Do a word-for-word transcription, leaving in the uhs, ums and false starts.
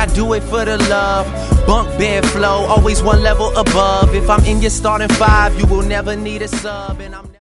do it for the love. Bunk bed flow, always one level above. If I'm in your starting five, you will never need a sub. And I'm